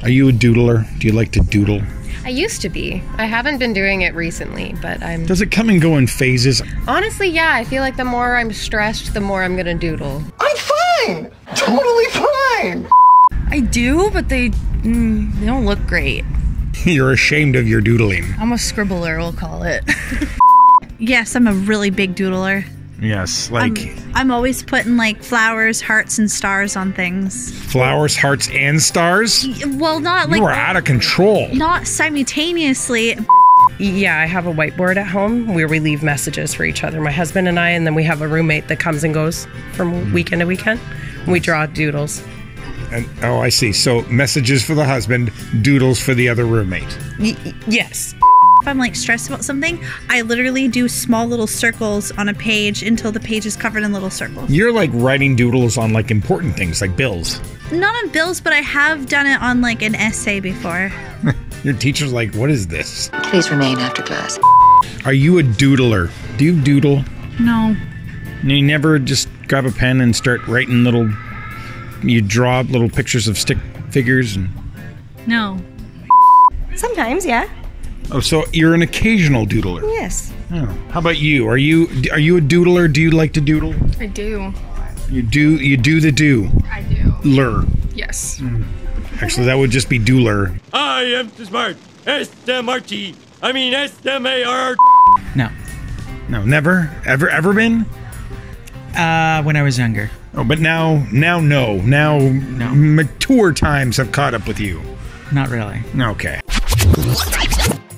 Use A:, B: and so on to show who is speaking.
A: Are you a doodler? Do you like to doodle?
B: I used to be. I haven't been doing it recently, but I'm...
A: Does it come and go in phases?
B: Honestly, yeah. I feel like the more I'm stressed, the more I'm gonna doodle.
C: I'm fine! Totally fine!
D: I do, but they don't look great.
A: You're ashamed of your doodling.
D: I'm a scribbler, we'll call it. Yes, I'm a really big doodler.
A: Yes, like...
D: I'm always putting like flowers, hearts, and stars on things.
A: Flowers, hearts, and stars?
D: Well, not like...
A: You are out of control.
D: Not simultaneously.
B: Yeah, I have a whiteboard at home where we leave messages for each other, my husband and I, and then we have a roommate that comes and goes from weekend to weekend. We draw doodles.
A: And, oh, I see. So messages for the husband, doodles for the other roommate.
B: Yes.
D: If I'm like stressed about something, I literally do small little circles on a page until the page is covered in little circles.
A: You're like writing doodles on like important things, like bills.
D: Not on bills, but I have done it on like an essay before.
A: Your teacher's like, what is this?
E: Please remain after class.
A: Are you a doodler? Do you doodle?
D: No.
A: You never just grab a pen and start writing little... You draw little pictures of stick figures and...
D: No.
F: Sometimes, yeah.
A: Oh, so you're an occasional doodler.
F: Yes.
A: Oh. How about you? Are you a doodler? Do you like to doodle?
G: I do.
A: You do the do.
G: I do.
A: Lur.
G: Yes.
A: Actually, that would just be doodler.
H: I am smart. S-M-R-T. I mean S-M-A-R.
I: No.
A: No, never? Ever been?
I: When I was younger.
A: Oh, but now no. Now mature times have caught up with you.
I: Not really.
A: Okay.